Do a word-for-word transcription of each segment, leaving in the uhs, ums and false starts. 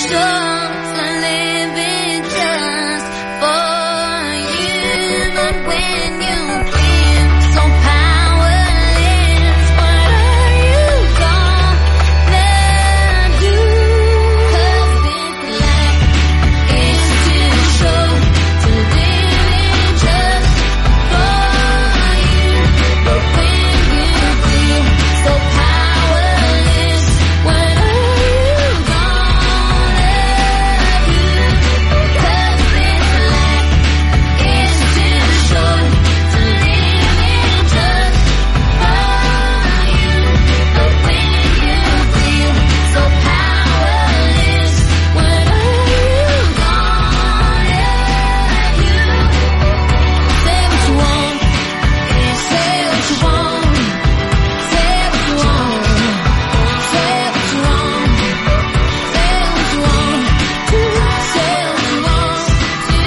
sure to live it just for you. But when you feel so powerless, what are you gonna do? 'Cause this life is too short to live it just for you. But when you feel so powerless, what are you gonna do? 'Cause this life is too short to live it just for you. But when you feel so powerless, what are you gonna do? Say what you want, say what you want, say what you want, say what you want, say what you want, to say what you want, to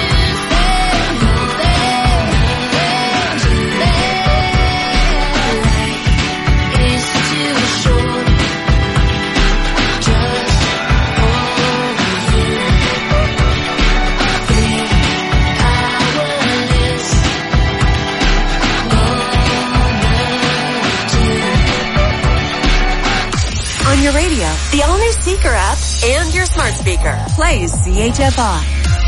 say, say, say, it's too short just for you. Feel powerless, On your radio, the all-new Seeker app, and your smart speaker. Plays C H F I.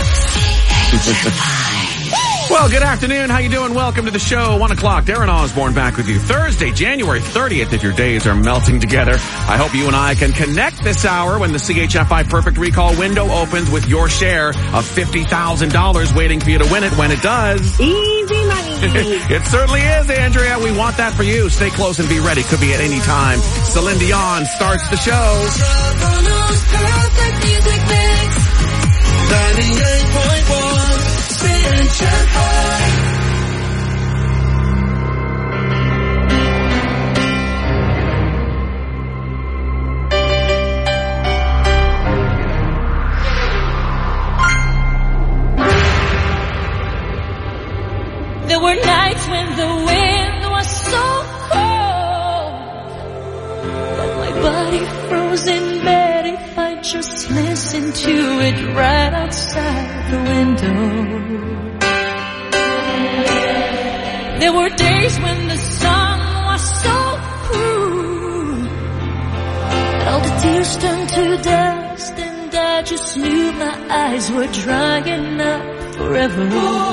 Well, good afternoon. How you doing? Welcome to the show. One o'clock. Darren Osborne back with you. Thursday, January thirtieth, if your days are melting together. I hope you and I can connect this hour when the C H F I Perfect Recall window opens with your share of fifty thousand dollars waiting for you to win it when it does. Easy money. It certainly is, Andrea. We want that for you. Stay close and be ready. Could be at any time. Celine Dion starts the show. ninety-eight point one C H F I. There were nights when the wind was so cold that my body froze in bed if I just listened to it right outside the window. There were days when the sun was so cruel that all the tears turned to dust, and I just knew my eyes were drying up forever.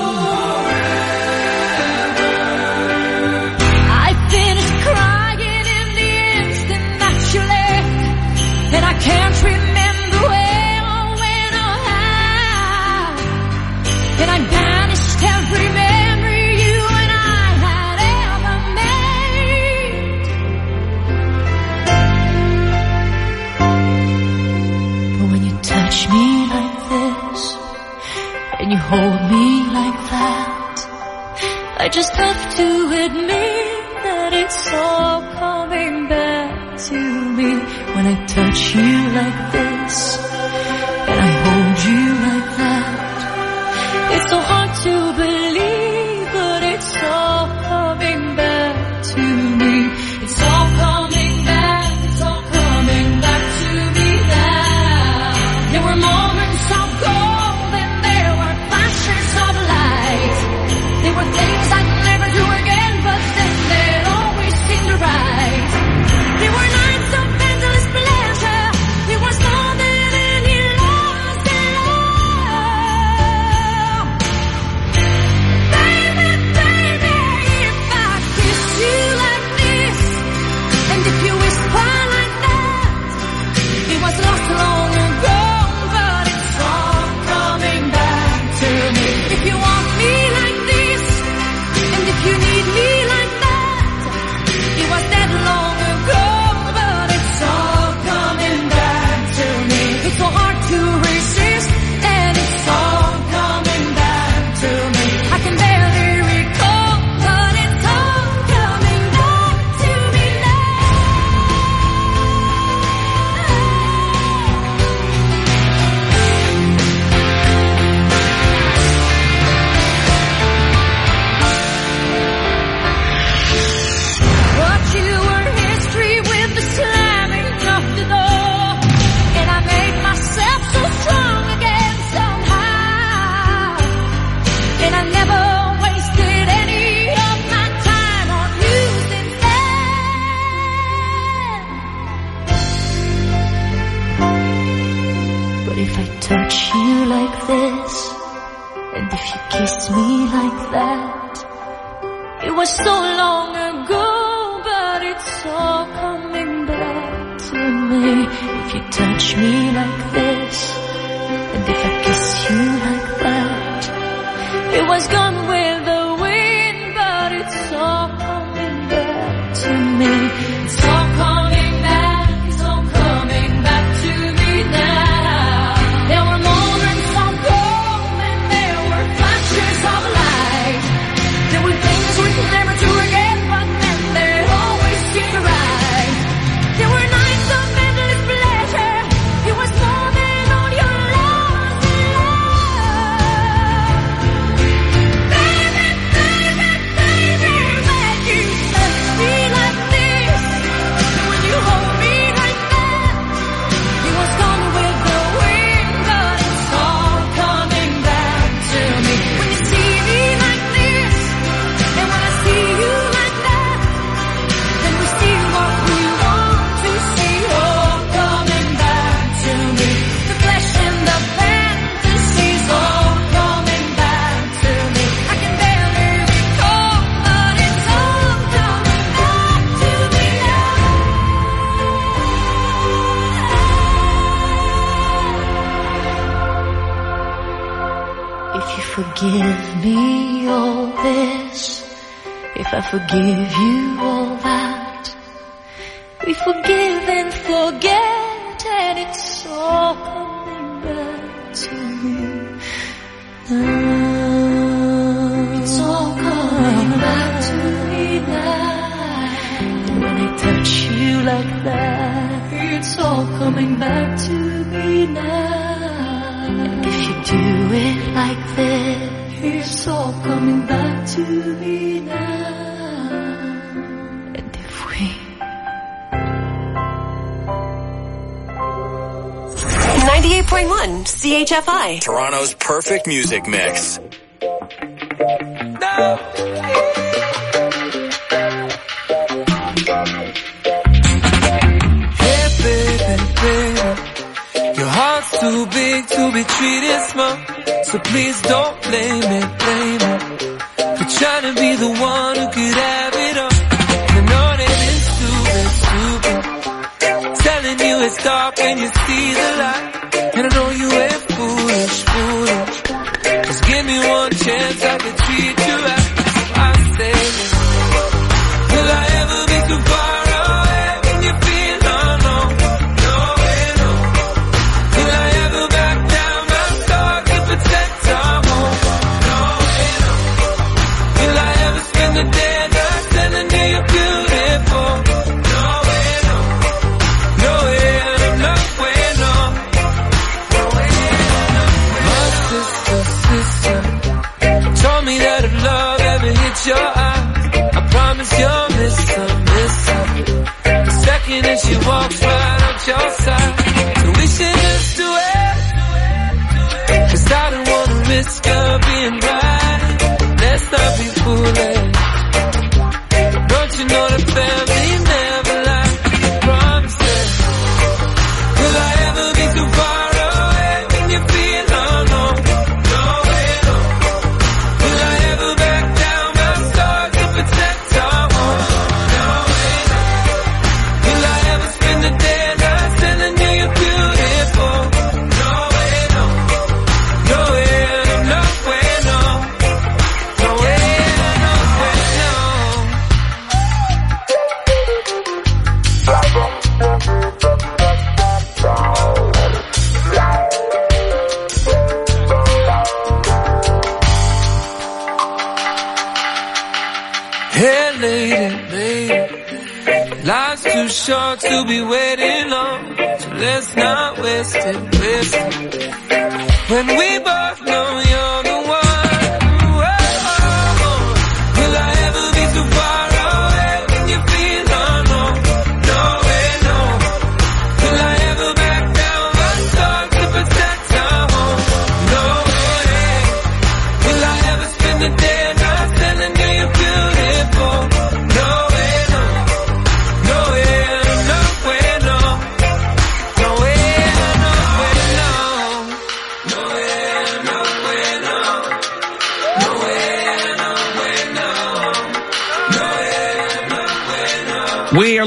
I finished crying in the instant that you left, and I can't remember where or when or how, and I banished every memory you and I had ever made. But when you touch me like this, and you hold me like that, I just have to admit that it's all coming back to me. When I touch you like this, and I hold you like that, it's so hard to believe, but it's all coming back to me. It's all coming back, it's all coming back to me now. There were moments of gold and there were flashes of light. There were things I'd never do again, but then they'd always seem to right. There were nights of endless pleasure. It was more than if I touch you like this, and if you kiss me like that. It was so long ago, but it's all coming back to me. If you touch me like this, and if I kiss you like that. It was gone with the wind, but it's all coming back to me. It's all coming back, it's all coming back to me now. There were moments of hope and there were flashes of light. There were things we could never do again, but then there always seemed right. There were nights of endless pleasure. It was more than all your lost love. Baby, baby, baby, when you touch me like this, when you hold me like that, it was gone with the wind, but it's all coming back to me. When you see me like this, and when I see you like that, then we see what we want to see, all coming back to me. The flesh and the fantasies, all coming back to me. I can barely recall, but it's all coming back to me now. If you forgive me all this, if I forgive you all that, we forgive and forget, and it's all coming back to me now. It's all coming back to me now. And when I touch you like that, it's all coming back to me now. And if you do it like this, it's all coming back to me now. And if we ninety-eight point one C H F I. Toronto's perfect music mix. Hey baby, baby, your heart's too big to be treated small. So please don't blame me, blame me for trying to be the one who could have it all. I know that it's stupid, stupid, telling you it's dark when you see the light. And I know you ain't foolish, foolish. Just give me one chance, I can treat you right. I say, will I ever be too far away when you feel alone? No way, no. Will I ever back down my sword to protect our home? No way, no. Will I ever spend the day not telling you you're beautiful? No way, no. No way, no way, no. No way, no. My sister, sister told me that if love ever hits your eyes, I promise you'll miss her, miss her. The second that she walks right up your side. So we should just do it, 'cause I don't wanna risk her being right. Let's not be foolish. Don't you know the family never lies? Promise it. Will I ever be too far away when you feel alone? No way, no. Will I ever back down my sword to protect our home? No way, no. Will I ever spend the day not telling you you're beautiful? No way, no. No way, no way, no. No way, no way, no. Hey lady, lady, life's too short to be waiting long, so let's not waste it, waste it. When we both know you're the one. Whoa. Will I ever be too far away when you feel alone? No way, no. Will I ever back down my sword to protect our home? No way. Will I ever spend the day not telling you you're beautiful? No way, no. No way, no way, no. No way, no way, no.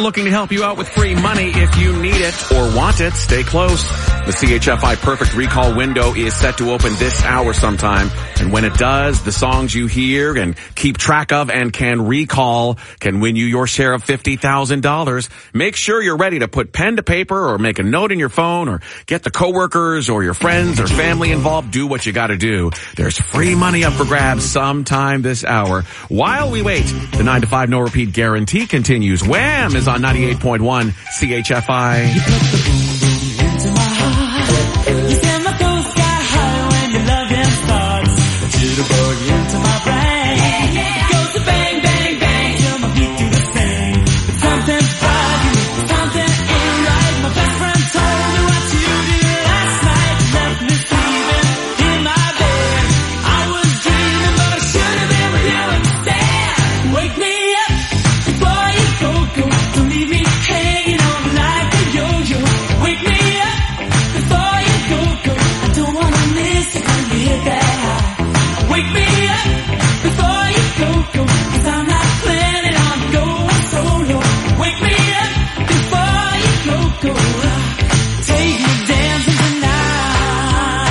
looking to help you out with free money if you need it or want it. Stay close. The C H F I Perfect Recall window is set to open this hour sometime. And when it does, the songs you hear and keep track of and can recall can win you your share of fifty thousand dollars. Make sure you're ready to put pen to paper or make a note in your phone or get the coworkers or your friends or family involved. Do what you gotta do. There's free money up for grabs sometime this hour. While we wait, the nine to five no repeat guarantee continues. Wham is on ninety-eight point one C H F I. You put the boom boom into my heart. You send my toes sky high when your loving starts. Jitterbug into my brain. It goes to bang, bang, bang till my feet do the same. But something's bugging me, something ain't right. My best friend told me what you did last night. You left me sleeping in my bed. I was dreaming, but I should have been with you instead. Wake me up before you go, go. Don't leave me hanging on like a yo-yo. Wake me up before you go, go. I don't wanna miss it when you hit that high. Wake me up before you go, go. Cause I'm not planning on going solo. Wake me up before you go, go. Take me dancing tonight.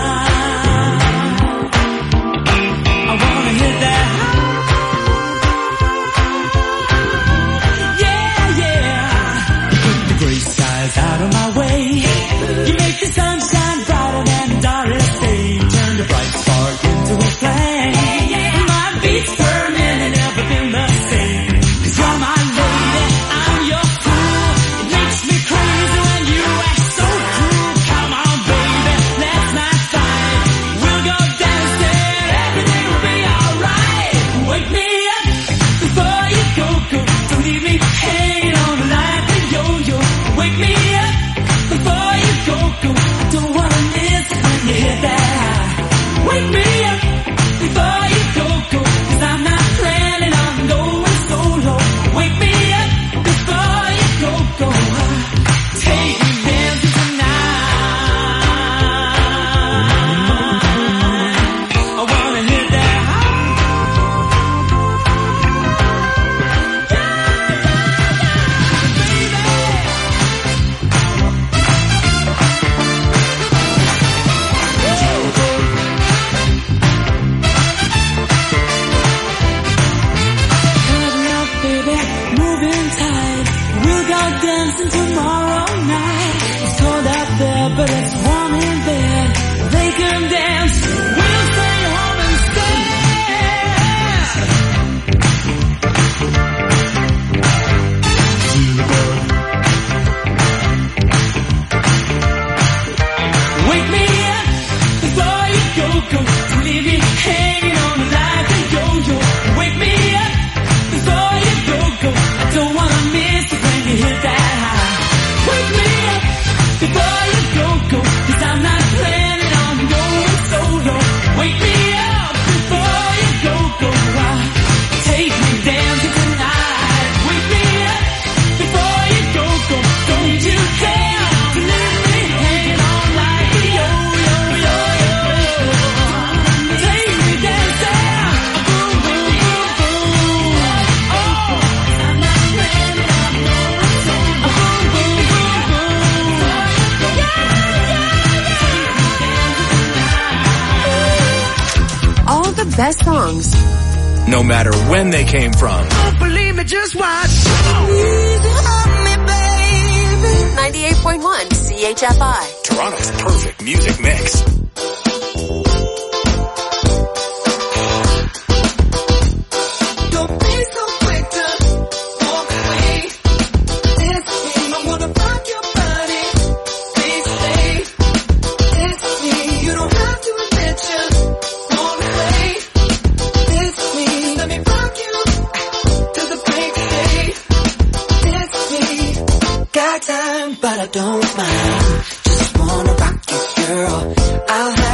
I wanna hit that high. Yeah, yeah. Put the gray skies out of my way. You make the sunshine brighter than the darkest day. Turn the bright spark into a flame. My beats per minute never been the same. Cause you're my lady, I'm your fool. It makes me crazy when you act so cruel. Come on baby, let's not fight. We'll go downstairs, everything will be alright. Wake me up before you go, go. Don't leave me hanging on like a yo-yo. Wake me up before you go, go. I don't wanna miss it when you hit that high. Wake me up before you go, go. Cause I'm not planning on going solo. Wake me up before you go, go. Take me dancing tonight. I wanna hit that high. Hurry up, baby, moving tight. We'll go dancing tomorrow night. It's cold out there, but it's warm in bed. They can dance, we'll stay home instead. Wake me up before you go, go. Don't leave me hanging on like a yo-yo. Wake me up before you go, go. I don't wanna miss it when you hit that high. Wake me up before you go, go. Cause I'm not planning on going solo. Wake me up before you go, go. Take me dancing tonight. Wake me up before you go, go. Don't you dare to leave me hanging on like a yo-yo, yo-yo. Take me dancing, boom, boom, boom, boom. Oh, I'm not planning on going solo. Boom, boom, boom, boom. Yeah, yeah. All the best songs. No matter when they came from. Don't believe me, just watch. ninety-eight point one C H F I. Toronto's perfect music mix. Don't be so quick to walk away. It's me, I wanna rock your body. Please stay. It's me, you don't have to admit you want to play. It's me, let me rock you till the break of day. It's me, got time, but I don't mind. Just wanna rock you, girl. I'll have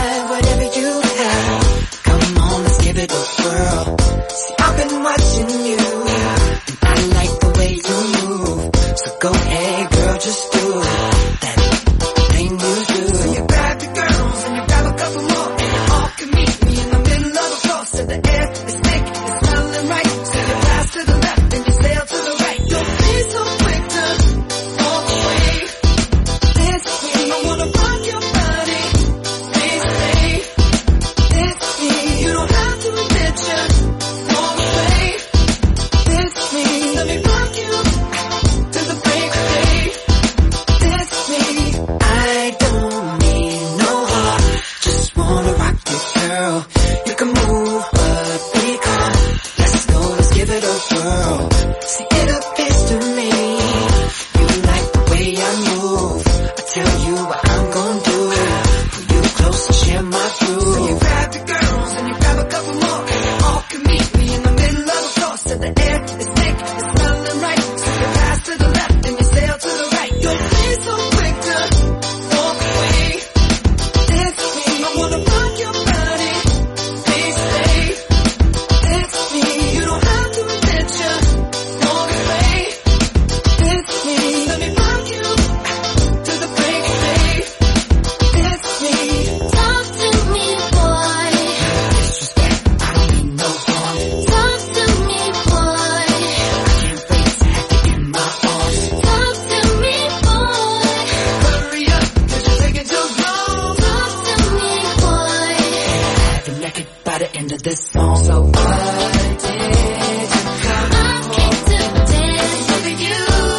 gon' do it. Pull you close and share my groove. So you grab your girls and you grab a couple more. And you all can meet me in the middle of a floor. So the air is thick, it's smelling right. So you pass to the left and you sail to the right. Don't be so quick to walk away. Dance with me, I wanna rock your body. Please stay. Dance with me, you don't have to admit you wanna play. Dance with me, let me rock you to the break of day. Dance with me. Talk to me, boy. Disrespect, I don't mean no harm. Talk to me, boy. I can't wait to have you in my arms. Talk to me, boy. Hurry up, cause you're taking too long. Talk to me, boy. Have you naked by the end of this song. So what did you come I came to dance with you.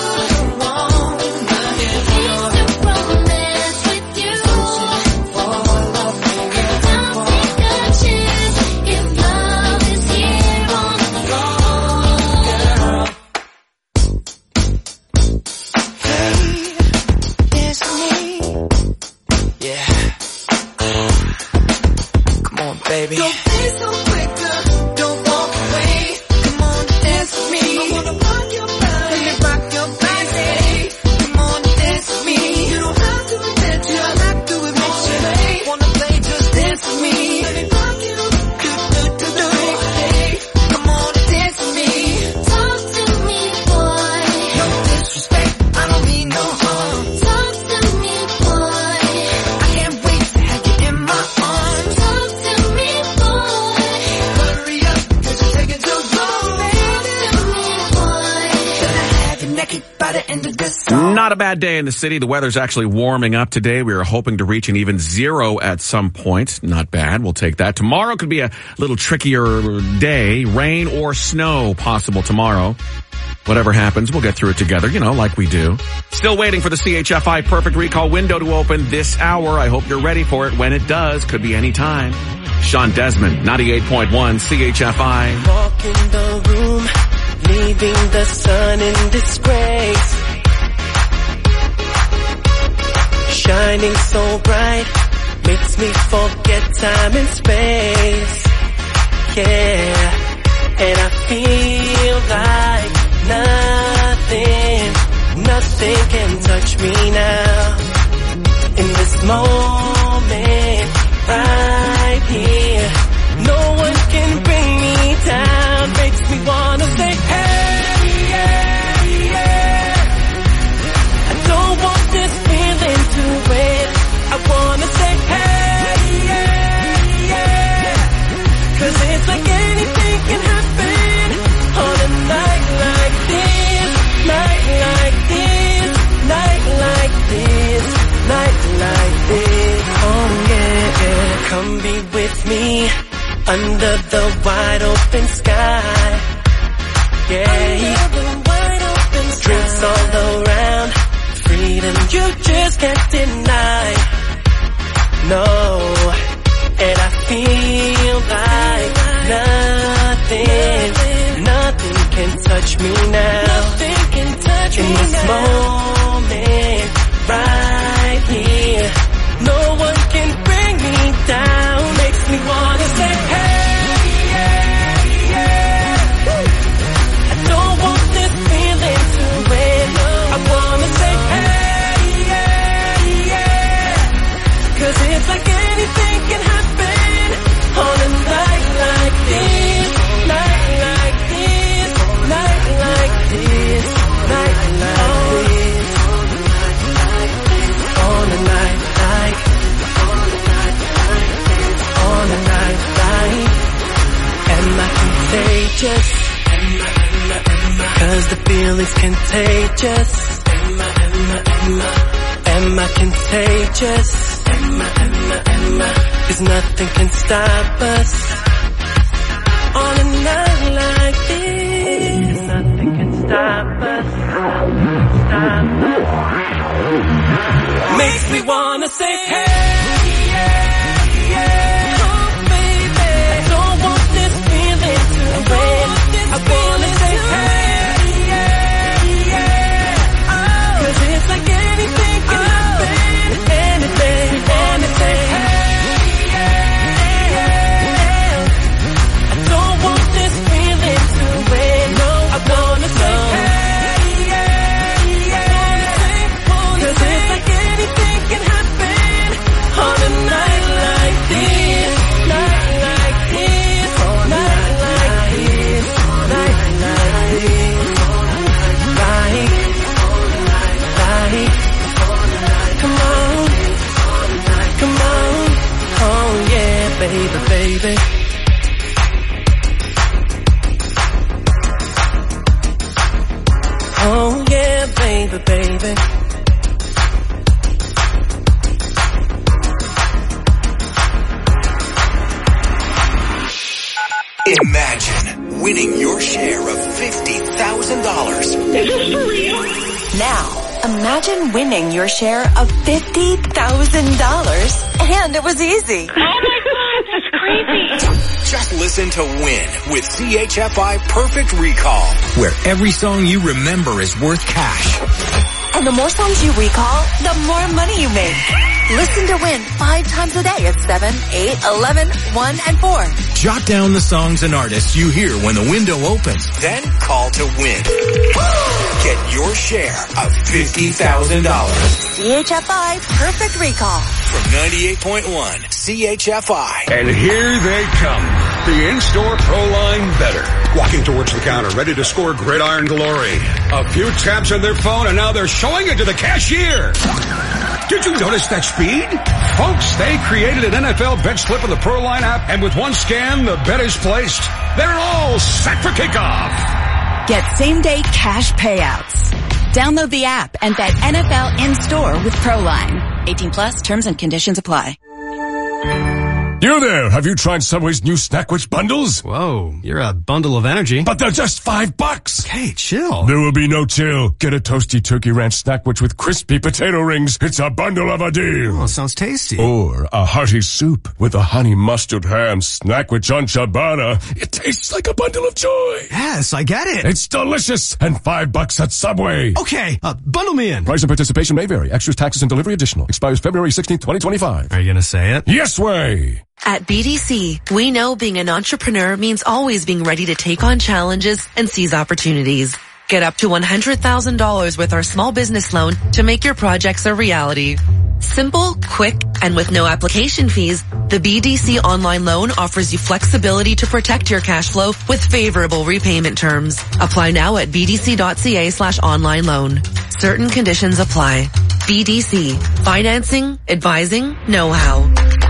Came to romance with you. Don't take a chance if love is here on the floor. It's me. Yeah. Come on, baby. Don't be so quick, girl. Don't walk away. Come on, dance with me. I wanna rock your body. Let me rock your body. Come on, dance with me. You don't have to admit you. I have to admit you. Wanna play, just dance with me. Let me rock you. Do, do, do, do. Hey, come on, dance with me. Talk to me, boy. No disrespect, I don't mean no harm. Talk to me, boy. I can't wait to have you in my arms. Talk to me, boy. Hurry up, cause you're taking too long, baby. Talk to me, boy. Gonna have you naked by the end of this song. Not a bad day in the city. The weather's actually warming up today. We are hoping to reach an even zero at some point. Not bad. We'll take that. Tomorrow could be a little trickier day. Rain or snow possible tomorrow. Whatever happens, we'll get through it together, you know, like we do. Still waiting for the C H F I Perfect Recall window to open this hour. I hope you're ready for it when it does. Could be any time. Sean Desmond, ninety-eight point one C H F I. Walk in the room, leaving the sun in disgrace. Shining so bright, makes me forget time and space. Yeah, and I feel like nothing, nothing can touch me now. In this moment, right here, no one can bring me down. Makes me wanna say, hey, yeah, yeah. I don't want this feeling to wait. I wanna say, hey, yeah, yeah. Cause it's like anything can happen on a night like this, night like this, night like this, night like this. Oh yeah, yeah. Come be with me under the wide open sky. Yeah, drinks all around, freedom you just can't deny. No, and I feel like nothing, nothing can touch me now. Nothing can touch me now. In this moment, right here, no one can bring me down. Makes me wanna say, hey, yeah, yeah. I don't want this feeling to end. I wanna say, hey, yeah, yeah. Cause it's like anything can happen on a night like this, night like this, night like this, night like this, on a night like, on a night like. Am I contagious? Cause the feeling's contagious. Am I contagious? Cause nothing can stop us on a night like this. Nothing can stop us, stop us. Makes me wanna say, hey, yeah, yeah. Oh, baby, I don't want this feeling to end. I wanna say, hey, yeah, yeah. Oh, cause it's like anything can happen, anything. baby, baby. Oh yeah, baby, baby. Imagine winning your share of fifty thousand dollars. Is this for real? Now, imagine winning your share of fifty thousand dollars, and it was easy. Oh my God, this is crazy. Just listen to Win with C H F I Perfect Recall, where every song you remember is worth cash. And the more songs you recall, the more money you make. Listen to Win five times a day at seven, eight, eleven, one, and four. Jot down the songs and artists you hear when the window opens. Then call to win. Get your share of fifty thousand dollars. C H F I Perfect Recall. From ninety-eight point one C H F I. And here they come. The in-store Pro-Line Better. Walking towards the counter, ready to score gridiron glory. A few taps on their phone and now they're showing it to the cashier. Did you notice that speed? Folks, they created an N F L bet slip in the Pro-Line app, and with one scan, the bet is placed. They're all set for kickoff. Get same-day cash payouts. Download the app and bet N F L in-store with Pro-Line. eighteen plus, terms and conditions apply. You there, have you tried Subway's new Snackwich bundles? Whoa, you're a bundle of energy. But they're just five bucks. Hey, chill. There will be no chill. Get a toasty turkey ranch Snackwich with crispy potato rings. It's a bundle of a deal. Oh, sounds tasty. Or a hearty soup with a honey mustard ham Snackwich on ciabatta. It tastes like a bundle of joy. Yes, I get it. It's delicious and five bucks at Subway. Okay, uh, bundle me in. Price and participation may vary. Extras, taxes, and delivery additional. Expires February sixteenth, twenty twenty-five. Are you gonna say it? Yes way. At B D C, we know being an entrepreneur means always being ready to take on challenges and seize opportunities. Get up to one hundred thousand dollars with our small business loan to make your projects a reality. Simple, quick, and with no application fees, the B D C online loan offers you flexibility to protect your cash flow with favorable repayment terms. Apply now at bdc.ca slash online loan. Certain conditions apply. B D C. Financing, advising, know-how.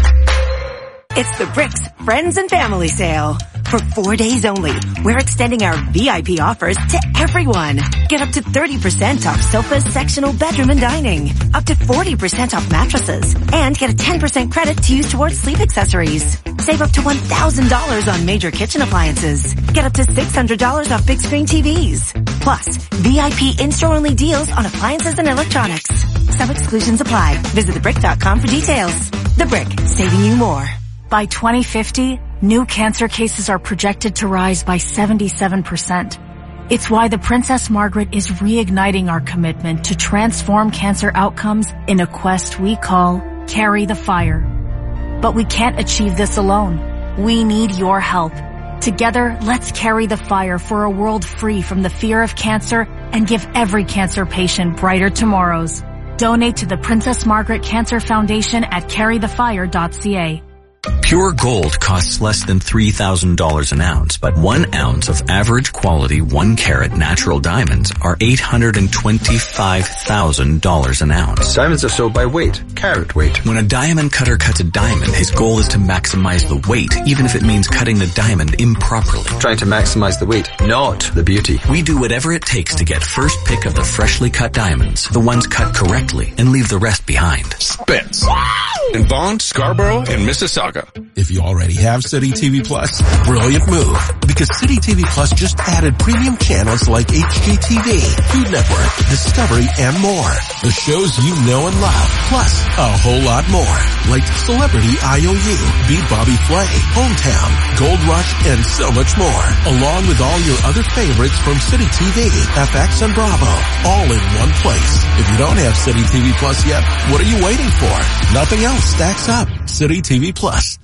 It's the Bricks Friends and Family Sale. For four days only, we're extending our V I P offers to everyone. Get up to thirty percent off sofas, sectional, bedroom, and dining. Up to forty percent off mattresses. And get a ten percent credit to use towards sleep accessories. Save up to one thousand dollars on major kitchen appliances. Get up to six hundred dollars off big screen T Vs. Plus, V I P in-store only deals on appliances and electronics. Some exclusions apply. Visit the brick dot com for details. The Brick, saving you more. By twenty fifty, new cancer cases are projected to rise by seventy-seven percent. It's why the Princess Margaret is reigniting our commitment to transform cancer outcomes in a quest we call Carry the Fire. But we can't achieve this alone. We need your help. Together, let's carry the fire for a world free from the fear of cancer and give every cancer patient brighter tomorrows. Donate to the Princess Margaret Cancer Foundation at carry the fire dot c a. Pure gold costs less than three thousand dollars an ounce, but one ounce of average quality one carat natural diamonds are eight hundred twenty-five thousand dollars an ounce. Diamonds are sold by weight, carat weight. When a diamond cutter cuts a diamond, his goal is to maximize the weight, even if it means cutting the diamond improperly. Trying to maximize the weight, not the beauty. We do whatever it takes to get first pick of the freshly cut diamonds, the ones cut correctly, and leave the rest behind. Spence. In Bond, Scarborough, and Mississauga. If you already have City T V Plus, brilliant move. Because City T V Plus just added premium channels like H G T V, Food Network, Discovery, and more. The shows you know and love, plus a whole lot more. Like Celebrity I O U, Beat Bobby Flay, Hometown, Gold Rush, and so much more. Along with all your other favorites from City T V, F X, and Bravo. All in one place. If you don't have City T V Plus yet, what are you waiting for? Nothing else stacks up. City T V Plus.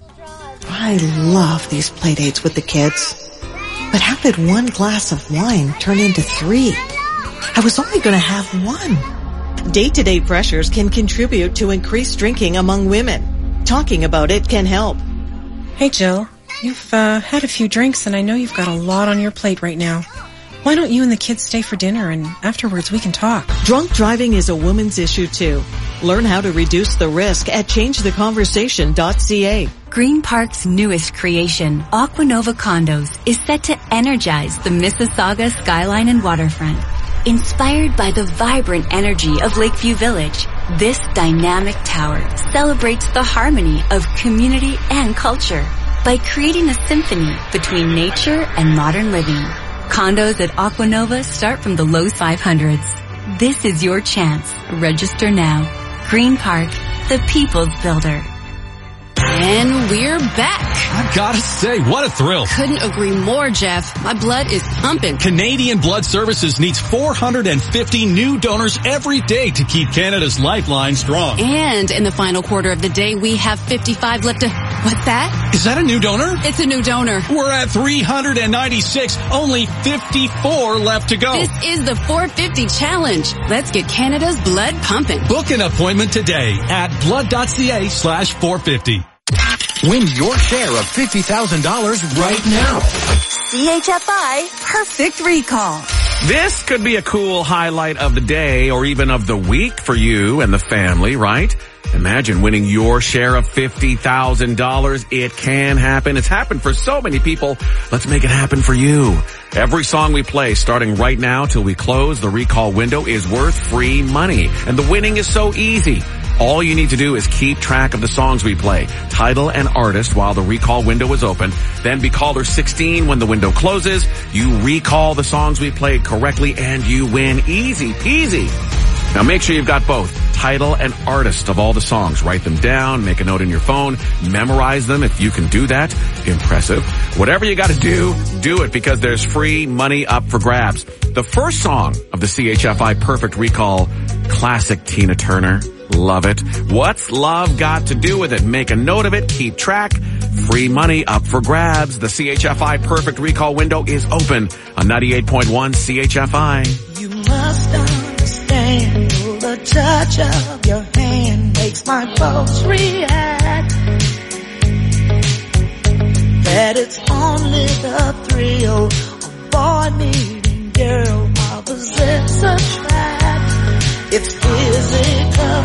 I love these play dates with the kids. But how did one glass of wine turn into three? I was only going to have one. Day-to-day pressures can contribute to increased drinking among women. Talking about it can help. Hey, Jill. You've uh, had a few drinks and I know you've got a lot on your plate right now. Why don't you and the kids stay for dinner and afterwards we can talk? Drunk driving is a woman's issue too. Learn how to reduce the risk at change the conversation dot c a. Green Park's newest creation, Aquanova Condos, is set to energize the Mississauga skyline and waterfront. Inspired by the vibrant energy of Lakeview Village, this dynamic tower celebrates the harmony of community and culture by creating a symphony between nature and modern living. Condos at Aquanova start from the low five hundreds. This is your chance. Register now. Green Park, the people's builder. And we're back. I've got to say, what a thrill. Couldn't agree more, Jeff. My blood is pumping. Canadian Blood Services needs four hundred fifty new donors every day to keep Canada's lifeline strong. And in the final quarter of the day, we have fifty-five left to... What's that? Is that a new donor? It's a new donor. We're at three hundred ninety-six, only fifty-four left to go. This is the four fifty challenge. Let's get Canada's blood pumping. Book an appointment today at blood.ca slash 450. Win your share of fifty thousand dollars right now. C H F I Perfect Recall. This could be a cool highlight of the day or even of the week for you and the family, right? Imagine winning your share of fifty thousand dollars. It can happen. It's happened for so many people. Let's make it happen for you. Every song we play, starting right now till we close the recall window, is worth free money. And the winning is so easy. All you need to do is keep track of the songs we play, title and artist while the recall window is open. Then be caller sixteen when the window closes. You recall the songs we played correctly and you win. Easy peasy. Now make sure you've got both title and artist of all the songs. Write them down, make a note in your phone, memorize them if you can do that. Impressive. Whatever you gotta do, do it because there's free money up for grabs. The first song of the C H F I Perfect Recall, classic Tina Turner. Love it. What's love got to do with it? Make a note of it, keep track. Free money up for grabs. The C H F I Perfect Recall window is open on ninety-eight point one C H F I. You must understand the touch of your hand makes my pulse react. That it's only the thrill of boy meeting girl opposites attract. It's physical,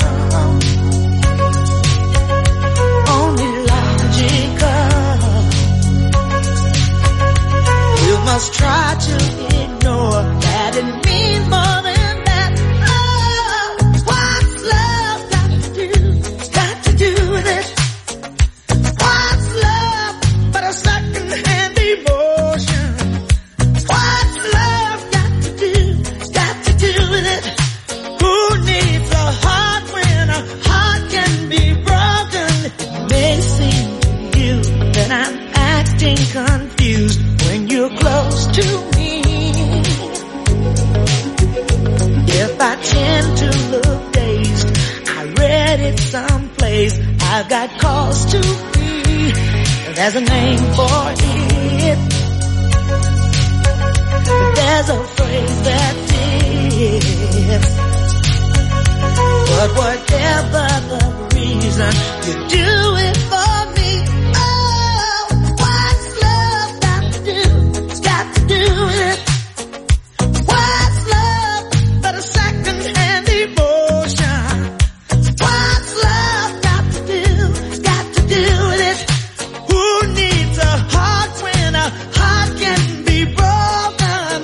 only logical. You must try to ignore that it means more than that. Oh, what's love got to do? It's got to do with it. What's love but a second-hand emotion? What's love got to do? It's got to do with it. Who needs a heart when a heart can be broken? It may seem to you that I'm acting confused when you're close to me. If I tend to look dazed, I read it someplace, I've got cause to be. There's a name for it. There's a phrase that fits. But whatever the reason, you do it for me. Oh, what's love got to do? It's got to do with it. What's love but a second-hand emotion? What's love got to do? It's got to do with it. Who needs a heart when a heart can be broken?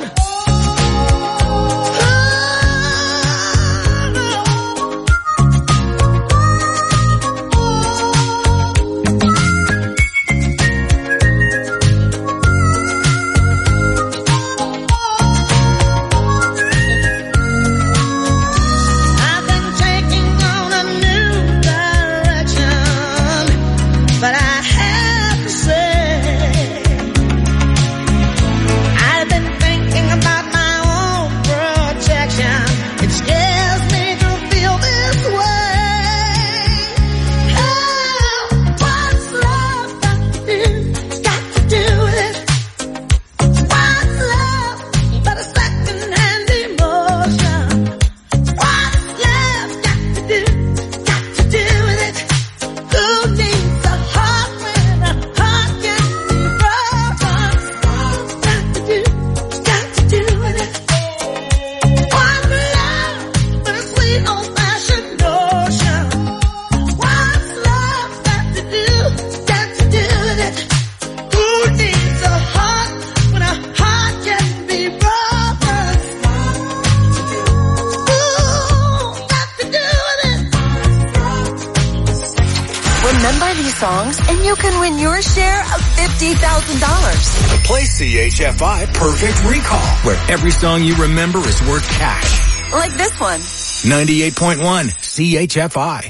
Remember these songs and you can win your share of fifty thousand dollars. Play C H F I Perfect Recall, where every song you remember is worth cash. Like this one. ninety-eight point one C H F I.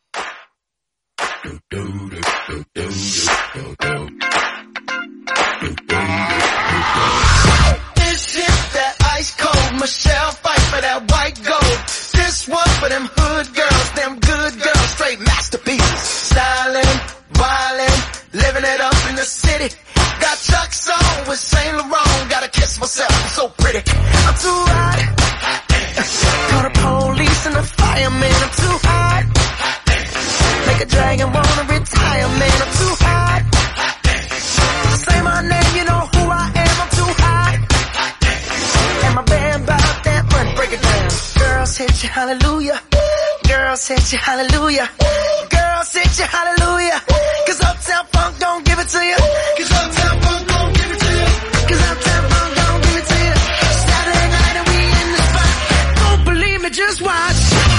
This is that ice cold Michelle fight for that white gold. This one for them hood girls, them good girls, straight masterpieces. Styling, wildin', living it up in the city. Got Chuck's on with Saint Laurent, gotta kiss myself, I'm so pretty. I'm too hot. Call the police and the fireman, I'm too hot. Make a dragon wanna retire, man, I'm too hot. Say my name, you know who I am, I'm too hot. And my band about that money, break it down. Girls hit you, hallelujah. Girls hit you, hallelujah. Girls hit you, hallelujah. Cause Uptown Funk don't give it to you. Cause Uptown Funk don't give it to you. Cause Uptown Funk don't give it to you. Saturday night and we in the spot. Don't believe me, just watch.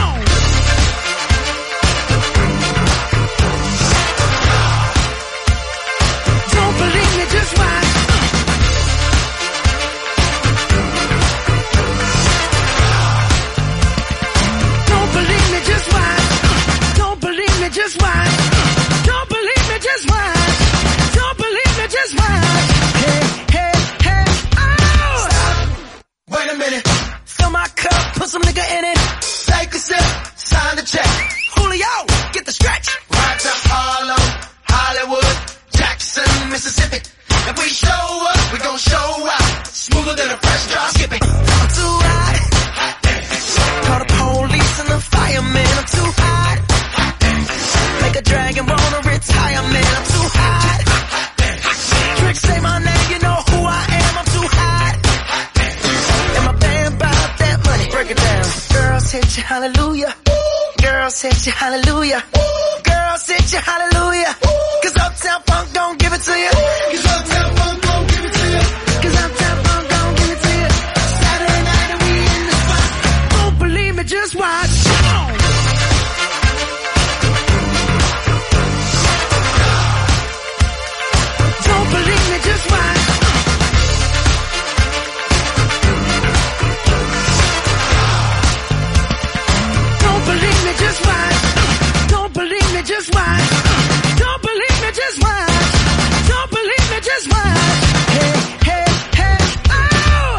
Don't believe me, just watch. Don't believe me, just watch. Don't believe me, just watch. Don't believe me, just watch. Don't believe me, just watch. Hey, hey, hey, oh! Stop. Wait a minute. Fill my cup, put some nigga in it. Take a sip, sign the check. Julio, get the stretch. Right to Harlem, Hollywood, Jackson, Mississippi. If we show up, we gon' show out. Smoother than a fresh drop skipping. I'm too hot. Call the police and the fireman, I'm too hot. Make a dragon wanna retire, man, I'm too hot. Tricks say my name, you know who I am, I'm too hot. And my band bout that money, break it down. Girls hit you, hallelujah. Girls hit you, hallelujah. Girls hit you, hallelujah. Cause Uptown Funk don't give it to you. Cause Uptown Funk don't give it to you. Cause Uptown Funk don't give it to you. Saturday night and we in the spot. Don't believe me, just watch. Don't believe me, just watch. Don't believe me, just watch. Don't believe me, just watch. Don't believe me, just watch. Don't believe me, just watch. Hey, hey, hey, oh!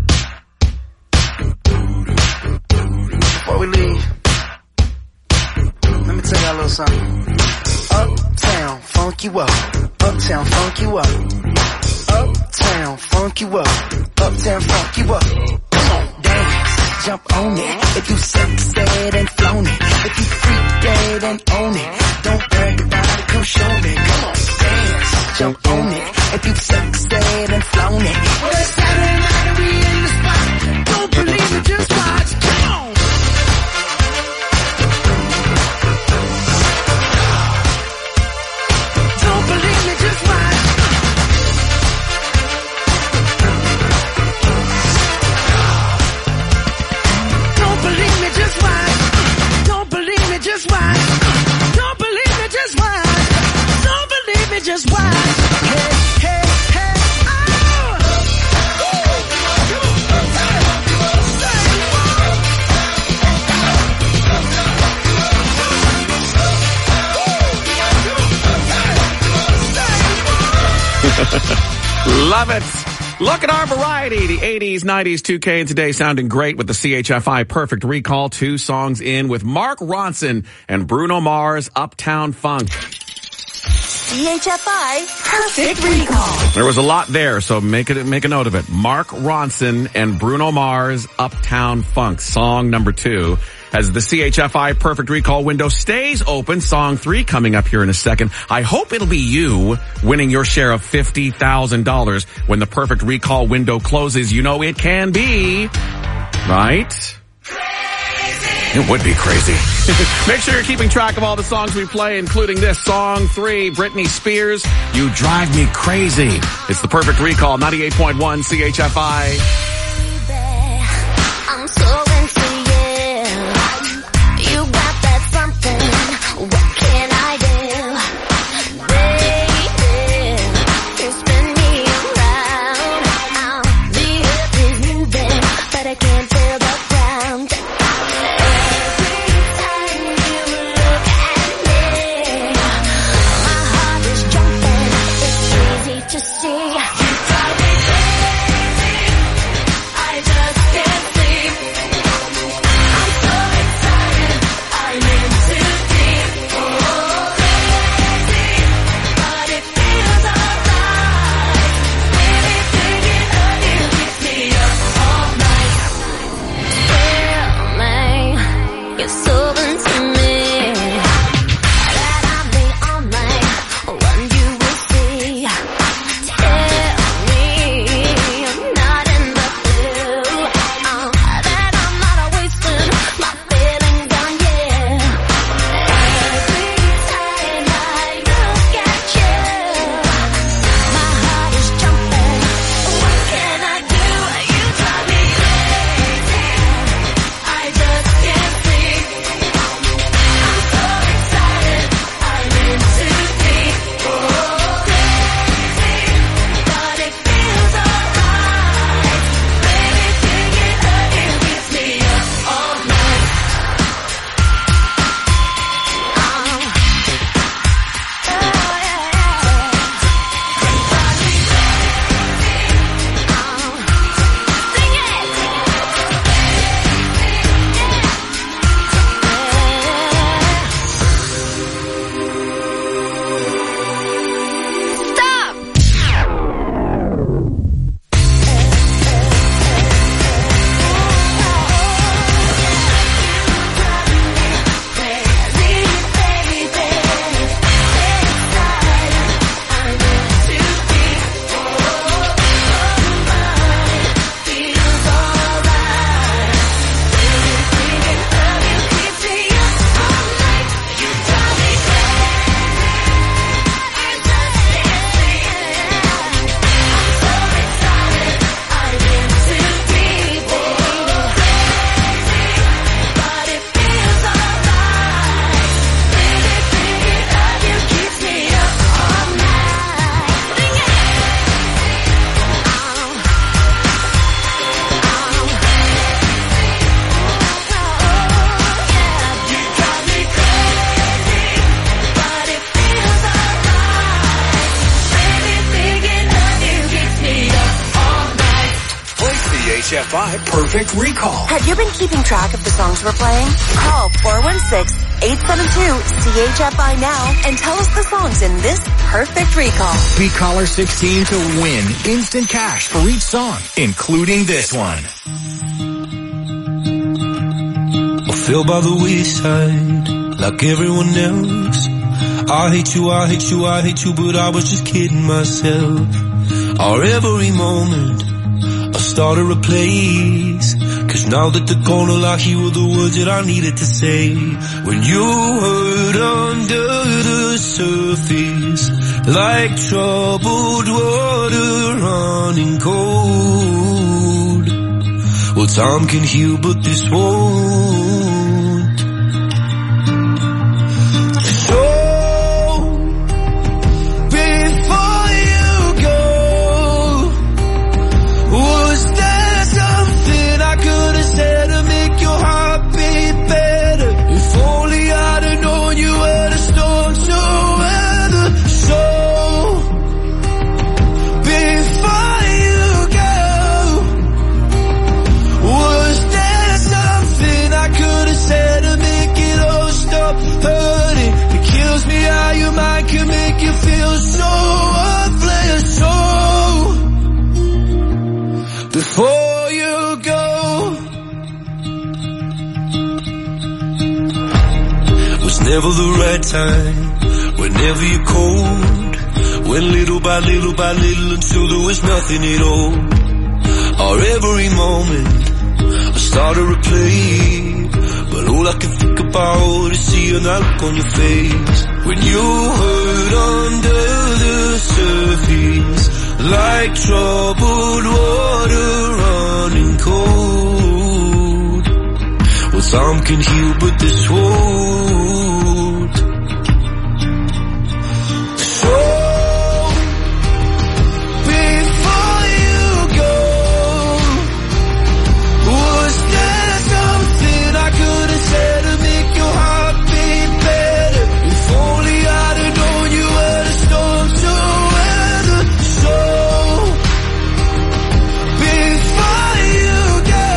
Before we leave, let me tell y'all a little something. Uptown, funk you up. Uptown, funk you up. Uptown, funk you up. Uptown, funk you up. Come on, dance, jump on it. If you sexed and flown it. If you freak dead and own it. Don't brag about it, come show me. Come on, dance, jump on it. If you sexed and flown it. Well, it's Saturday night and we in the spot. Don't believe it, just watch. Come on. Don't believe me, just watch. Don't believe me, just watch. Don't believe me, just watch. Don't believe me, just watch. Don't believe me, just watch. Hey, hey, hey, oh! Love it. Look at our variety. The eighties, nineties, two K, and today sounding great with the C H F I Perfect Recall. Two songs in with Mark Ronson and Bruno Mars, Uptown Funk. C H F I Perfect Recall. There was a lot there, so make it make a note of it. Mark Ronson and Bruno Mars, Uptown Funk. Song number two. As the C H F I Perfect Recall window stays open, song three coming up here in a second. I hope it'll be you winning your share of fifty thousand dollars when the Perfect Recall window closes. You know it can be, right? Crazy. It would be crazy. Make sure you're keeping track of all the songs we play, including this, song three, Britney Spears, You Drive Me Crazy. It's the Perfect Recall, ninety-eight point one C H F I. I'm so into you. You got that something. What can I do? H F I Perfect Recall. Have you been keeping track of the songs we're playing? Call four one six, eight seven two, C H F I now and tell us the songs in this Perfect Recall. Beat caller sixteen to win instant cash for each song, including this one. I fell by the wayside like everyone else. I hate you, I hate you, I hate you, but I was just kidding myself. Our every moment I started a place, cause now that they're gone, all I hear were the words that I needed to say. When you hurt under the surface, like troubled water running cold. Well, time can heal, but this won't. So before you go, was there something I could have said to make your heart beat better? If only I'd have known you were the storm to weather. So before you go, was there something I could have said to make it all stop hurting? It kills me how your mind can make you feel so worthless. So before you go, was never the right time, whenever you're cold. Went little by little by little until there was nothing at all. Our every moment I started to replay, but all I can think about is seeing that look on your face. When you hurt under the surface, like troubled water running cold. Well, time can heal, but this won't. So before you go, was there something I could have said to make your heart beat better? If only I'd have known you were the storm to weather. So before you go,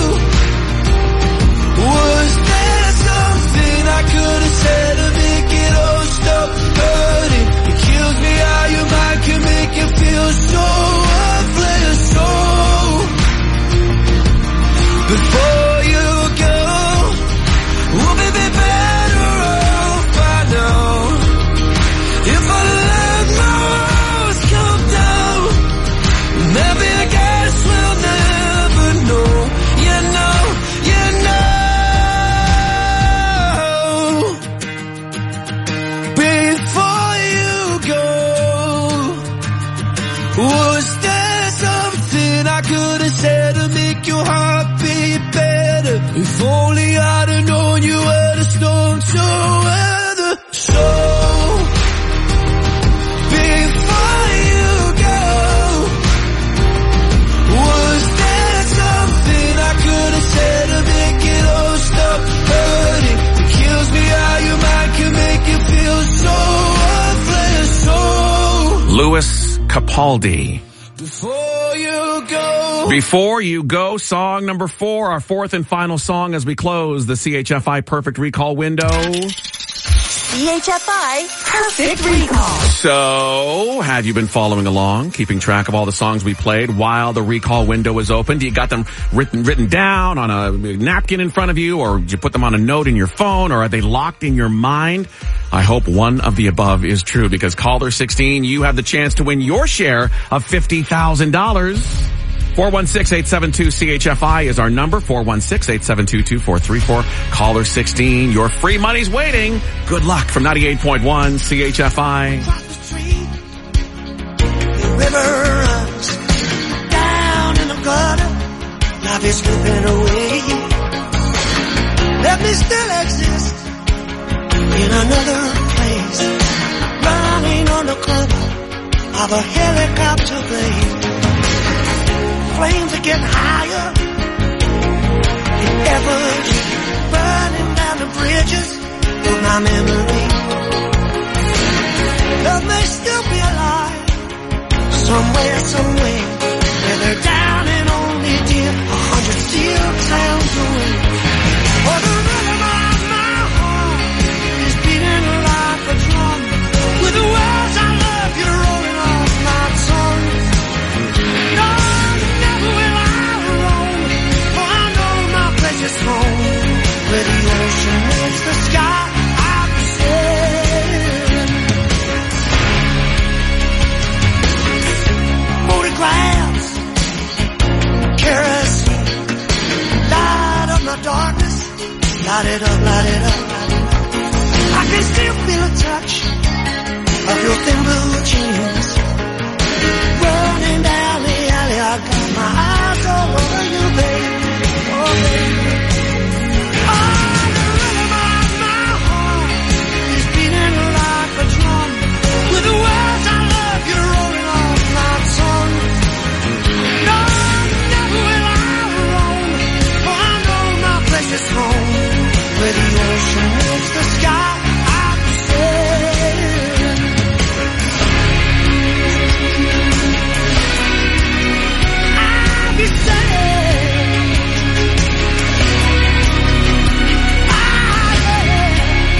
was there something I could have said to make it all stop hurting? It kills me how your mind can make you feel so worthless. So before you go, we'll be better off by now. If I let my walls come down, maybe I guess we'll never know. You know, you know. Before you go, was there something I could have said to make your heart beat better? If only I'd have known you were the storm to weather. So before you go, was there something I could have said to make it all stop hurting? It kills me how your mind can make you feel so worthless. So Louis Capaldi. before you go, Before You Go, song number four, our fourth and final song as we close the C H F I Perfect Recall window. C H F I Perfect Recall. So, have you been following along, keeping track of all the songs we played while the recall window was open? Do you got them written written down on a napkin in front of you, or did you put them on a note in your phone, or are they locked in your mind? I hope one of the above is true, because caller sixteen, you have the chance to win your share of fifty thousand dollars. four one six, eight seven two, C H F I is our number, four one six, eight seven two, two four three four. Caller sixteen, your free money's waiting. Good luck from ninety-eight point one C H F I. The river runs down in the gutter. Life is slipping away. Let me still exist in another place, running on the cover of a helicopter blade. Flames are getting higher, the embers burning down the bridges of my memory. Love may still be alive somewhere, somewhere, where they're down and only dear steel towns away. Oh, the rhythm of my heart is beating like a drum. With the words I love you rolling off my tongue. No, never will I roam, for I know my place is home. Where the ocean meets the sky, I'll be sailing. Photographs, kerosene, light up my darkness, light it up, light it up. I can still feel a touch of your thin blue jeans running down the alley. I got my eyes all over you, baby. Oh, baby. Oh, the rhythm of my heart is beating like a drum. With the words I love you rolling off my tongue. No, never will I roam, for I know my place is home. Where the ocean meets the sky, I'll be sailing. I'll be sailing. Ah, yeah.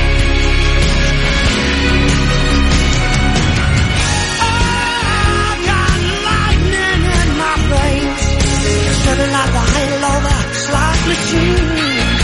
Oh, I got lightning in my brains, spreading like the halo of a slot machine.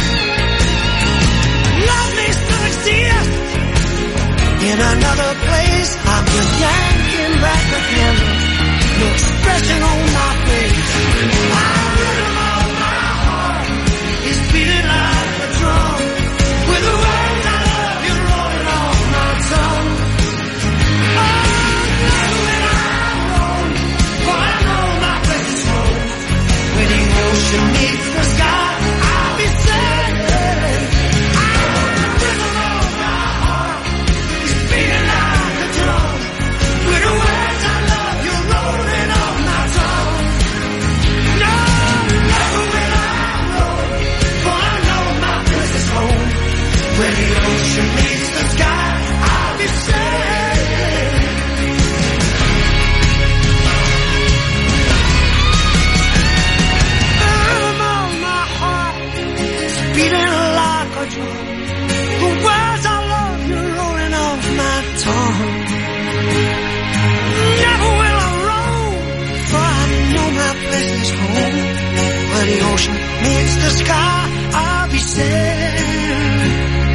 Love may still exist in another place. I'm just yanking back again. No expression on my face. My rhythm of my heart is beating like a drum. With the words I love you rolling off my tongue. Oh, never will I roam, for I know my place is home. Where the ocean meets the sky, I'll be sailing. The rhythm of my heart is beating like a drum. With the words I love you rolling off my tongue. No, never will I roam, for I know my place is home. Where the ocean meets the sky, I'll be sailing. The rhythm of my heart is beating like a drum. The words I love you rolling off my tongue. Never will I roam, for I know my place is home. Where the ocean meets the sky, I'll be sailing.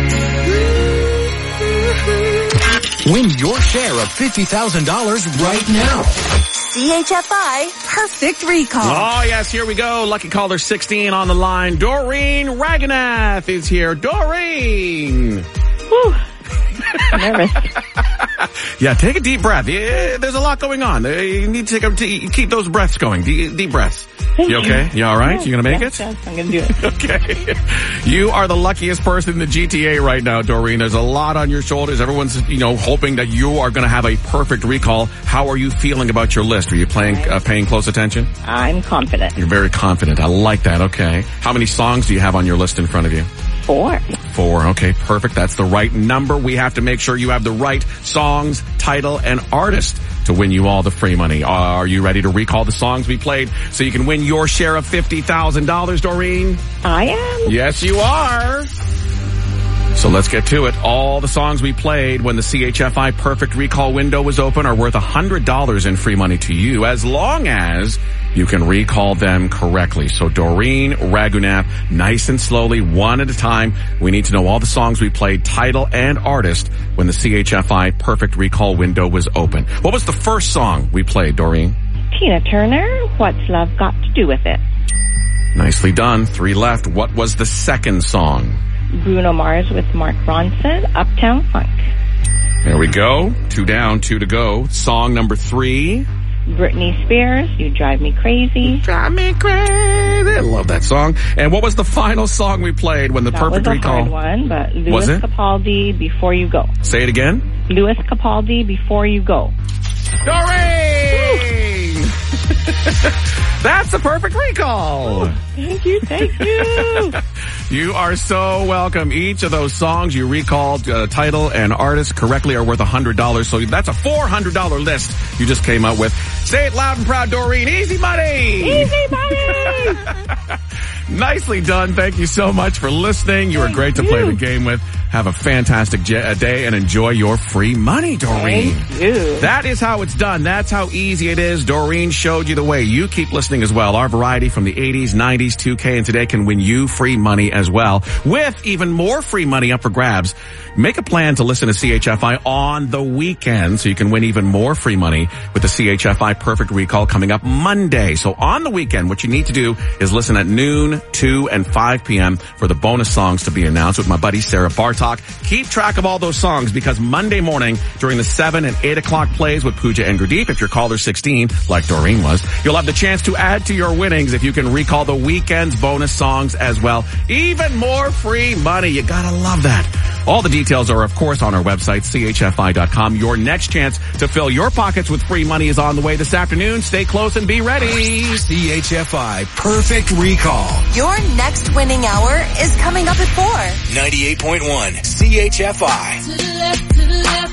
Win your share of fifty thousand dollars right now. C H F I Perfect Recall. Oh, yes, here we go. Lucky caller sixteen on the line. Doreen Ragunath is here. Doreen! Whew. Nervous. Yeah, take a deep breath. Yeah, there's a lot going on. You need to take a, to keep those breaths going. Deep, deep breaths. Thank you okay? You all right? Yeah, You gonna make yes, it? Yes, I'm gonna do it. Okay. You are the luckiest person in the G T A right now, Doreen. There's a lot on your shoulders. Everyone's, you know, hoping that you are going to have a perfect recall. How are you feeling about your list? Are you playing, uh, paying close attention? I'm confident. You're very confident. I like that. Okay. How many songs do you have on your list in front of you? Four. Four. Okay, perfect. That's the right number. We have to make sure you have the right songs, title, and artist to win you all the free money. Are you ready to recall the songs we played so you can win your share of fifty thousand dollars, Doreen? I am. Yes, you are. So let's get to it. All the songs we played when the C H F I Perfect Recall window was open are worth one hundred dollars in free money to you, as long as you can recall them correctly. So Doreen Ragunath, nice and slowly, one at a time. We need to know all the songs we played, title and artist, when the C H F I Perfect Recall window was open. What was the first song we played, Doreen? Tina Turner, What's Love Got to Do with It? Nicely done. Three left. What was the second song? Bruno Mars with Mark Ronson, Uptown Funk. There we go. Two down, two to go. Song number three. Britney Spears, You Drive Me Crazy. You drive me crazy. I love that song. And what was the final song we played when the that Perfect was a Recall? hard one, but Louis Was it? Capaldi, Before You Go. Say it again. Louis Capaldi, Before You Go. Doreen! That's the perfect recall. Oh, thank you, thank you. You are so welcome. Each of those songs you recalled, uh, title and artist correctly, are worth one hundred dollars. So that's a four hundred dollars list you just came up with. Say it loud and proud, Doreen. Easy money! Easy money! Nicely done. Thank you so much for listening. You were great to play the game with. Have a fantastic j- day and enjoy your free money, Doreen. Thank you. That is how it's done. That's how easy it is. Doreen showed you the way. You keep listening as well. Our variety from the eighties, nineties, two K, and today can win you free money as well, with even more free money up for grabs. Make a plan to listen to C H F I on the weekend so you can win even more free money with the C H F I Perfect Recall coming up Monday. So on the weekend, what you need to do is listen at noon, two, and five p.m. for the bonus songs to be announced with my buddy Sarah Bartok. Keep track of all those songs because Monday morning during the seven and eight o'clock plays with Pooja and Gurdeep, if you're caller sixteen, like Doreen was, you'll have the chance to add to your winnings if you can recall the weekend's bonus songs as well. Even more free money. You gotta love that. All the details are, of course, on our website, C H F I dot com. Your next chance to fill your pockets with free money is on the way this afternoon. Stay close and be ready. C H F I Perfect Recall. Your next winning hour is coming up at four. ninety-eight point one C H F I. To the left, to the left.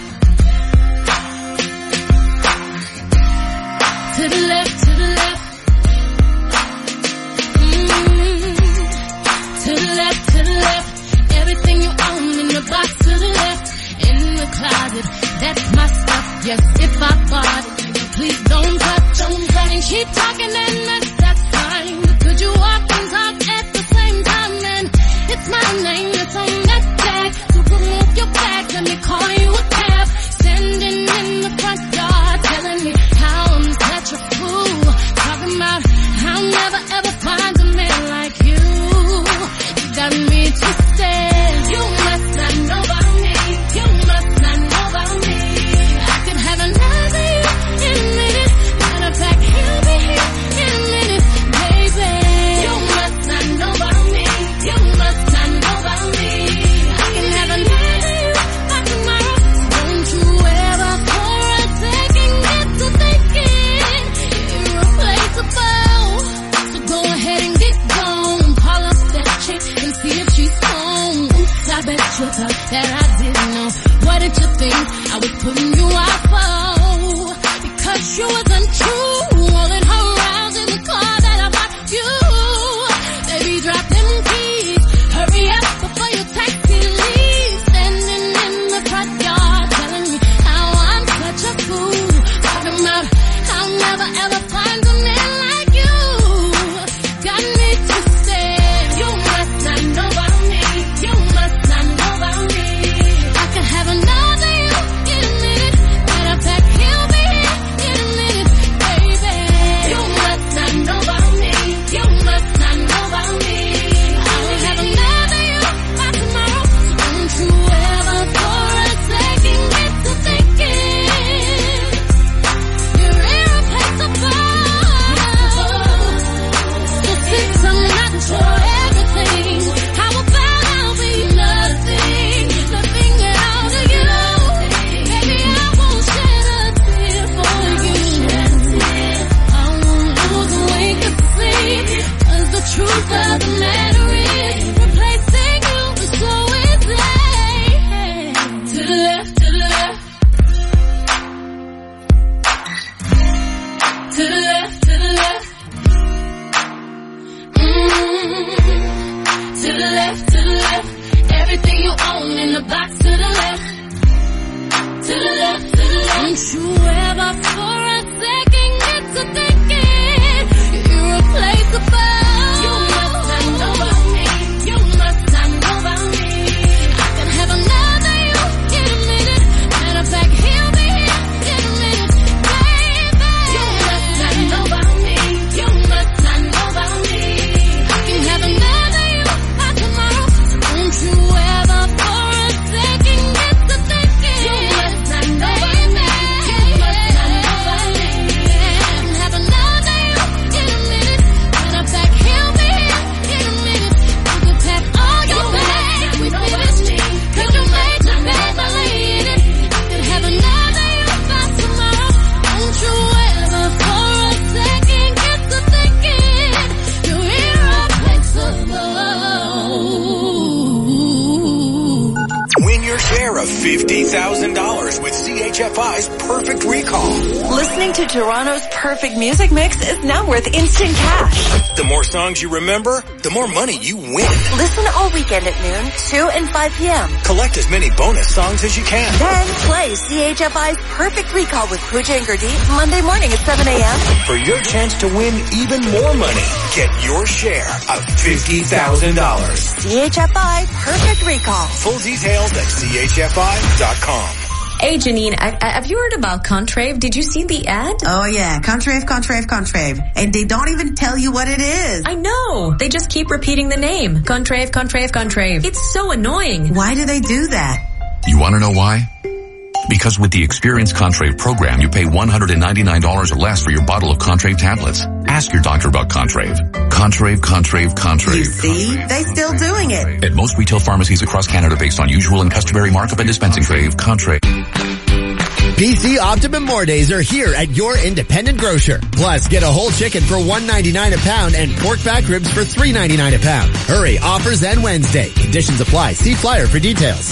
To the left, to the left. Mm-hmm. To the left, to the left. Everything you own in the box to the left. In the closet, that's my stuff. Yes, if I bought it, please don't touch, don't touch. And keep talking and that's, that's fine. But could you walk and talk at the same time? And it's my name that's on that tag. So remove your bag, let me call you a cab. Standing in the front yard, telling me how I'm such a fool. Talking about I'll never ever find a man like you. You got me twisted. You must not know about me. You must not know about me. I could have another you in a minute. Matter of fact, he'll be here in a minute, baby. You must not know about me. You must not know about me. I can have another you by tomorrow. Don't you ever for a second get to thinking irreplaceable. So go ahead and get gone. Call up that chick and see if she's home. Oops, I bet you thought that I didn't know. What did you think I was putting you out for? Because you was untrue. Rolling her around in the car that I bought you. Baby, drop them keys. Hurry up before your taxi leaves. Standing in the front yard telling me how I'm such a fool. Talking about I'll never ever find a man like you. Got me twisted. You must not know about me. You must not know about me. I can have another you in a minute. Matter of fact, he'll be here in a minute, baby. You must not know about me. You must not know about me. I'll have another you by tomorrow. Don't you ever for a second get to thinking you're irreplaceable. So since I'm not your everything, how about I'll be nothing, nothing at all to you? Baby, I won't shed a tear for you. I won't lose a wink of sleep, 'cause the truth of the matter is, replacing you is so easy. To the left, to the left. To the left, to the left. Mm-hmm. To the left, to the left. Everything you own in the box to the left. To the left, to the left. Don't you ever for a second get to thinking you're irreplaceable. You must not know about me. You must not know about me. I can have another you in a minute. Matter of fact, he'll be here in a minute, baby. You must not know about me. You must not know about me. I can have another you by tomorrow. Don't you ever for a second get to thinking you must not know about me. You must not know about me. I can have thousand dollars with C H F I's Perfect Recall. Listening to Toronto's perfect music mix is now worth instant cash. The more songs you remember, the more money you win. Listen all weekend at noon, two and five p.m. Collect as many bonus songs as you can. Then play C H F I's Perfect Recall with Pooja and Gurdeep Monday morning at seven a.m. For your chance to win even more money, get your share of fifty thousand dollars. C H F I Perfect Recall. Full details at C H F I dot com. Hey, Janine, I, I, have you heard about Contrave? Did you see the ad? Oh, yeah. Contrave, Contrave, Contrave. And they don't even tell you what it is. I know. They just keep repeating the name. Contrave, Contrave, Contrave. It's so annoying. Why do they do that? You want to know why? Because with the Experience Contrave program, you pay one hundred ninety-nine dollars or less for your bottle of Contrave tablets. Ask your doctor about Contrave. Contrave, Contrave, Contrave. You see? Contrave. They still doing it. At most retail pharmacies across Canada based on usual and customary markup and dispensing Contrave. Contrave. P C Optimum More Days are here at your independent grocer. Plus, get a whole chicken for one ninety-nine a pound and pork back ribs for three ninety-nine a pound. Hurry, offers end Wednesday. Conditions apply. See flyer for details.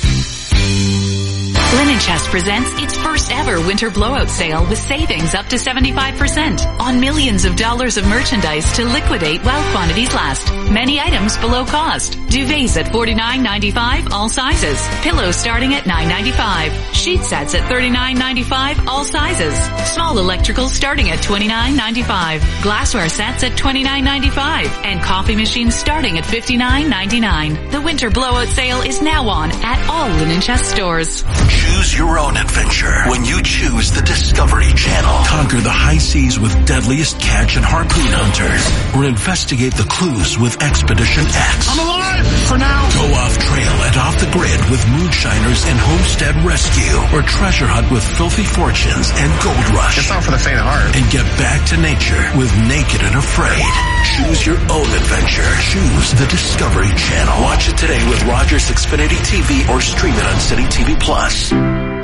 Linen Chest presents its first ever winter blowout sale with savings up to seventy-five percent on millions of dollars of merchandise to liquidate while quantities last. Many items below cost. Duvets at forty-nine ninety-five, all sizes. Pillows starting at nine ninety-five. Sheet sets at thirty-nine ninety-five, all sizes. Small electricals starting at twenty-nine ninety-five. Glassware sets at twenty-nine ninety-five. And coffee machines starting at fifty-nine ninety-nine. The winter blowout sale is now on at all Linen Chest stores. Choose your own adventure when you choose the Discovery Channel. Conquer the high seas with deadliest catch and harpoon hunters, or investigate the clues with Expedition X. I'm alive for now. Go off trail and off the grid with Moonshiners and Homestead Rescue, or treasure hunt with Filthy Fortunes and Gold Rush. It's not for the faint of heart. And get back to nature with Naked and Afraid. Choose your own adventure. Choose the Discovery Channel. Watch it today with Rogers Xfinity T V or stream it on City T V Plus.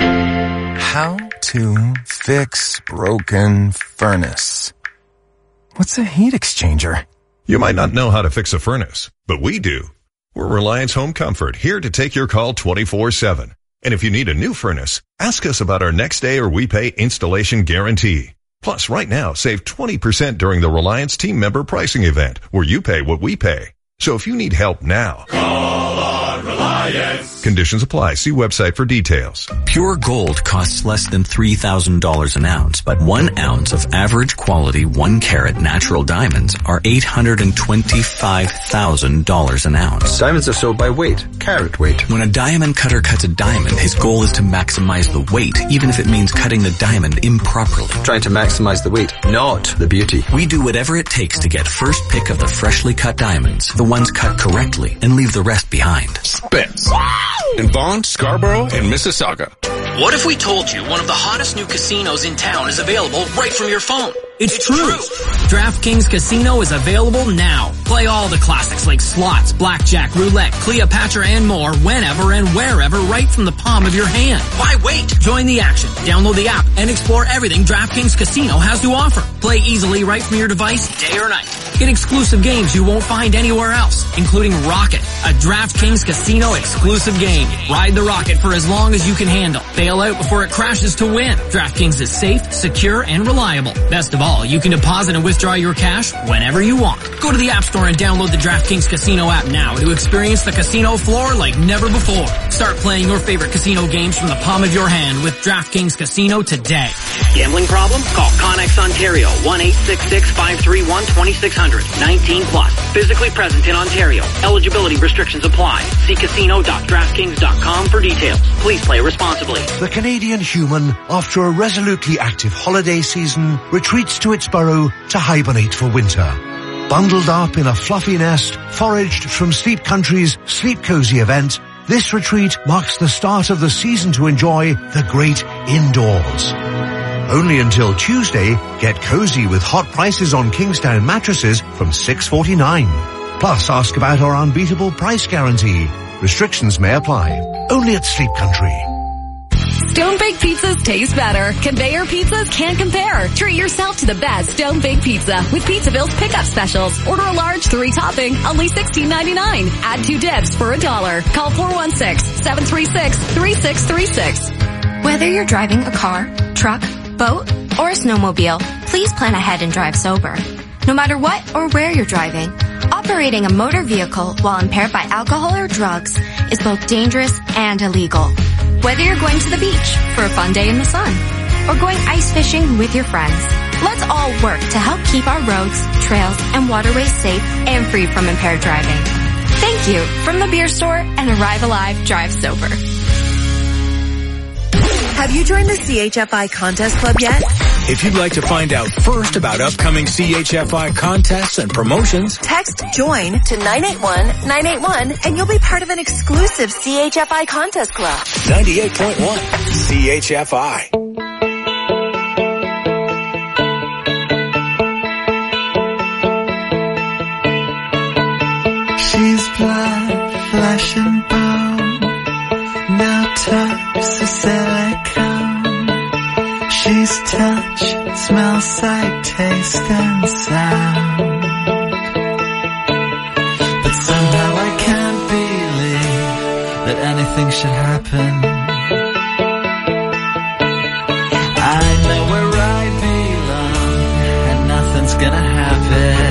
How to fix broken furnace. What's a heat exchanger? You might not know how to fix a furnace, but we do. We're Reliance Home Comfort, here to take your call twenty-four seven. And if you need a new furnace, ask us about our next day or we pay installation guarantee. Plus, right now, save twenty percent during the Reliance team member pricing event, where you pay what we pay. So if you need help now, call on Reliance. Conditions apply. See website for details. Pure gold costs less than three thousand dollars an ounce, but one ounce of average quality one carat natural diamonds are eight hundred twenty-five thousand dollars an ounce. Diamonds are sold by weight, carat weight. When a diamond cutter cuts a diamond, his goal is to maximize the weight, even if it means cutting the diamond improperly. Trying to maximize the weight, not the beauty. We do whatever it takes to get first pick of the freshly cut diamonds, the ones cut correctly, and leave the rest behind. Spence. In Bond, Scarborough, and Mississauga. What if we told you one of the hottest new casinos in town is available right from your phone? It's, it's true. true. DraftKings Casino is available now. Play all the classics like slots, blackjack, roulette, Cleopatra, and more whenever and wherever right from the palm of your hand. Why wait? Join the action. Download the app and explore everything DraftKings Casino has to offer. Play easily right from your device, day or night. Get exclusive games you won't find anywhere else, including Rocket, a DraftKings Casino exclusive game. Ride the rocket for as long as you can handle. Bail out before it crashes to win. DraftKings is safe, secure, and reliable. Best of all, you can deposit and withdraw your cash whenever you want. Go to the App Store and download the DraftKings Casino app now to experience the casino floor like never before. Start playing your favorite casino games from the palm of your hand with DraftKings Casino today. Gambling problem? Call Connex Ontario, one eight six six, five three one, two six zero zero, nineteen plus. Physically present in Ontario. Eligibility restrictions apply. See casino dot draftkings dot com for details. Please play responsibly. The Canadian human, after a resolutely active holiday season, retreats to its burrow to hibernate for winter. Bundled up in a fluffy nest, foraged from Sleep Country's Sleep Cozy event, this retreat marks the start of the season to enjoy the great indoors. Only until Tuesday, get cozy with hot prices on Kingstown mattresses from six forty-nine. Plus, ask about our unbeatable price guarantee. Restrictions may apply. Only at Sleep Country. Stone Baked Pizzas taste better. Conveyor pizzas can't compare. Treat yourself to the best Stone Baked Pizza with Pizzaville's pickup specials. Order a large three topping, only sixteen ninety-nine. Add two dips for a dollar. Call four one six, seven three six, three six three six. Whether you're driving a car, truck, boat, or a snowmobile, please plan ahead and drive sober. No matter what or where you're driving, operating a motor vehicle while impaired by alcohol or drugs is both dangerous and illegal. Whether you're going to the beach for a fun day in the sun or going ice fishing with your friends, let's all work to help keep our roads, trails, and waterways safe and free from impaired driving. Thank you from the beer store and Arrive Alive Drive Sober. Have you joined the C H F I Contest Club yet? If you'd like to find out first about upcoming C H F I contests and promotions, text JOIN to nine eight one nine eight one and you'll be part of an exclusive C H F I Contest Club. ninety-eight point one C H F I. She's blood, flesh and bone, no touch of silicone. She's touch, smell, sight, taste, and sound. But somehow I can't believe that anything should happen. I know where I belong, and nothing's gonna happen.